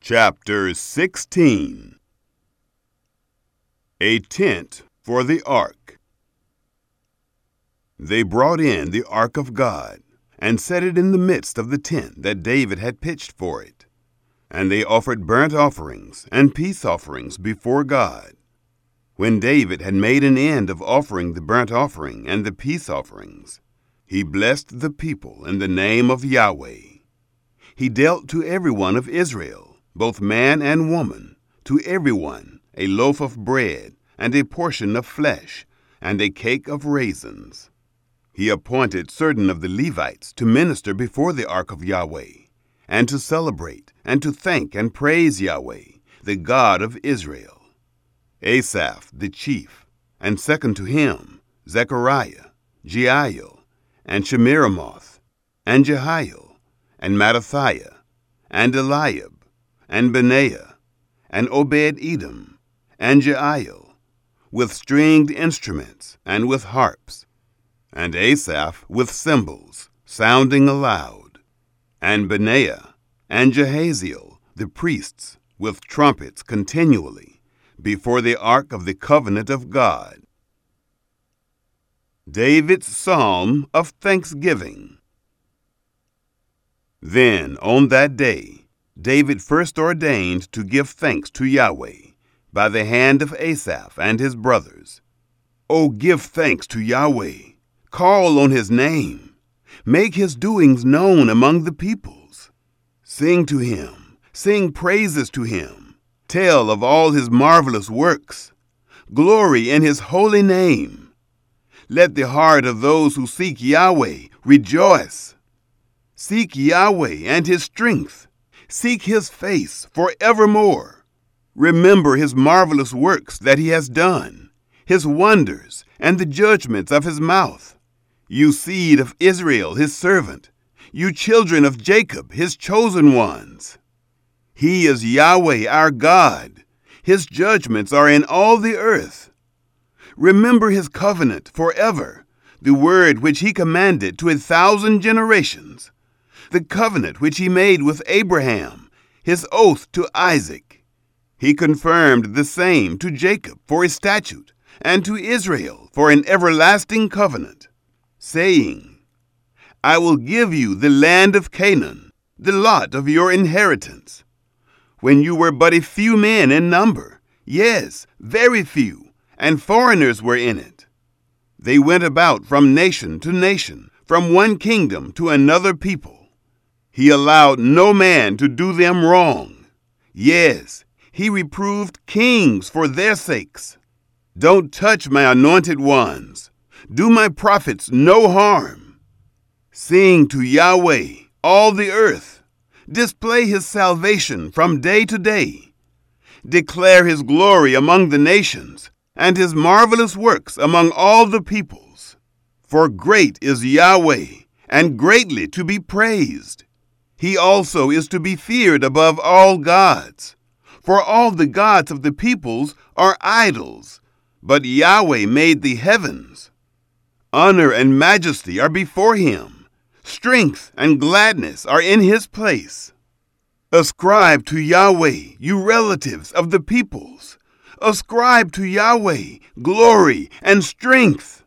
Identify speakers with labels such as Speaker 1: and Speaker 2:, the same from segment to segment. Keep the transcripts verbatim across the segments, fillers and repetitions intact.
Speaker 1: Chapter sixteen. A tent for the ark. They brought in the ark of God, and set it in the midst of the tent that David had pitched for it. And they offered burnt offerings and peace offerings before God. When David had made an end of offering the burnt offering and the peace offerings, he blessed the people in the name of Yahweh. He dealt to every one of Israel, both man and woman, to every one a loaf of bread and a portion of flesh and a cake of raisins. He appointed certain of the Levites to minister before the ark of Yahweh, and to celebrate and to thank and praise Yahweh, the God of Israel. Asaph the chief, and second to him, Zechariah, Jeiel, and Shemiramoth, and Jehiel, and Mattathiah, and Eliab, and Benaiah, and Obed-Edom, and Jeiel, with stringed instruments and with harps, and Asaph with cymbals, sounding aloud, and Benaiah and Jehaziel, the priests, with trumpets continually, before the ark of the covenant of God. David's Psalm of Thanksgiving. Then, on that day, David first ordained to give thanks to Yahweh by the hand of Asaph and his brothers. O give thanks to Yahweh, call on his name, make his doings known among the peoples. Sing to him, sing praises to him, tell of all his marvelous works, glory in his holy name. Let the heart of those who seek Yahweh rejoice. Seek Yahweh and his strength. Seek his face forevermore. Remember his marvelous works that he has done, his wonders, and the judgments of his mouth. You seed of Israel, his servant, you children of Jacob, his chosen ones. He is Yahweh our God. His judgments are in all the earth. Remember his covenant forever, the word which he commanded to a thousand generations, the covenant which he made with Abraham, his oath to Isaac. He confirmed the same to Jacob for a statute, and to Israel for an everlasting covenant, saying, I will give you the land of Canaan, the lot of your inheritance. When you were but a few men in number, yes, very few, and foreigners were in it. They went about from nation to nation, from one kingdom to another people. He allowed no man to do them wrong. Yes, he reproved kings for their sakes. Don't touch my anointed ones. Do my prophets no harm. Sing to Yahweh, all the earth. Display his salvation from day to day. Declare his glory among the nations, and his marvelous works among all the peoples. For great is Yahweh, and greatly to be praised. He also is to be feared above all gods. For all the gods of the peoples are idols, but Yahweh made the heavens. Honor and majesty are before him. Strength and gladness are in his place. Ascribe to Yahweh, you relatives of the peoples. Ascribe to Yahweh glory and strength.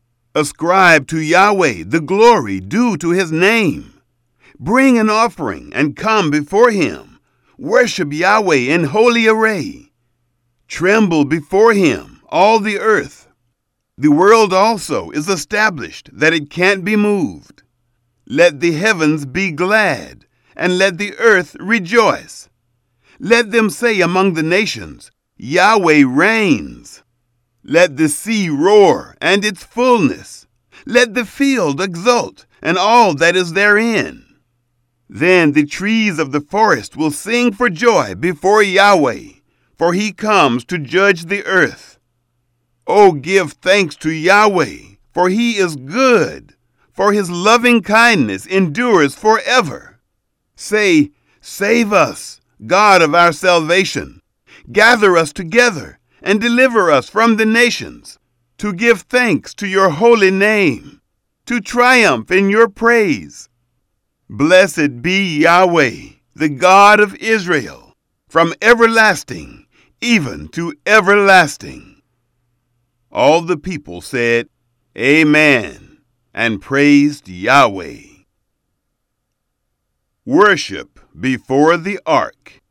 Speaker 1: Ascribe to Yahweh the glory due to his name. Bring an offering and come before him. Worship Yahweh in holy array. Tremble before him, all the earth. The world also is established that it can't be moved. Let the heavens be glad, and let the earth rejoice. Let them say among the nations, Yahweh reigns. Let the sea roar and its fullness. Let the field exult and all that is therein. Then the trees of the forest will sing for joy before Yahweh, for he comes to judge the earth. O give thanks to Yahweh, for he is good, for his loving kindness endures forever. Say, save us, God of our salvation. Gather us together and deliver us from the nations, to give thanks to your holy name, to triumph in your praise. Blessed be Yahweh, the God of Israel, from everlasting even to everlasting." All the people said, "Amen," and praised Yahweh. Worship before the ark.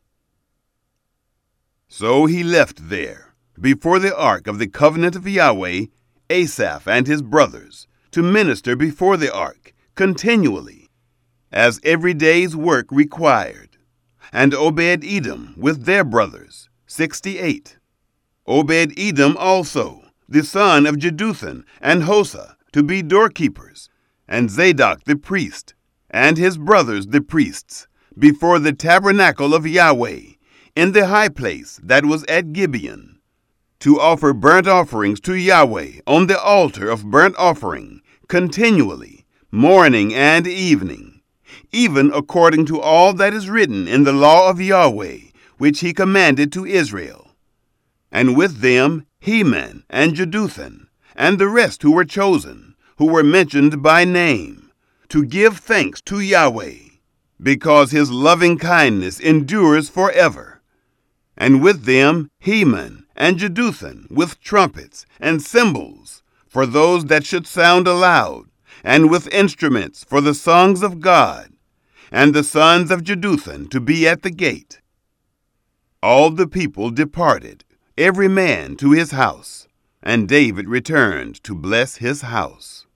Speaker 1: So he left there, before the ark of the covenant of Yahweh, Asaph and his brothers, to minister before the ark continually, as every day's work required, and Obed-Edom with their brothers, sixty-eight. Obed-Edom also, the son of Jeduthun and Hosah, to be doorkeepers, and Zadok the priest, and his brothers the priests, before the tabernacle of Yahweh, in the high place that was at Gibeon, to offer burnt offerings to Yahweh on the altar of burnt offering, continually, morning and evening, even according to all that is written in the law of Yahweh, which he commanded to Israel. And with them Heman and Jeduthun, and the rest who were chosen, who were mentioned by name, to give thanks to Yahweh, because his loving kindness endures forever. And with them Heman and Jeduthun with trumpets and cymbals, for those that should sound aloud, and with instruments for the songs of God, and the sons of Jeduthun to be at the gate. All the people departed, every man to his house, and David returned to bless his house.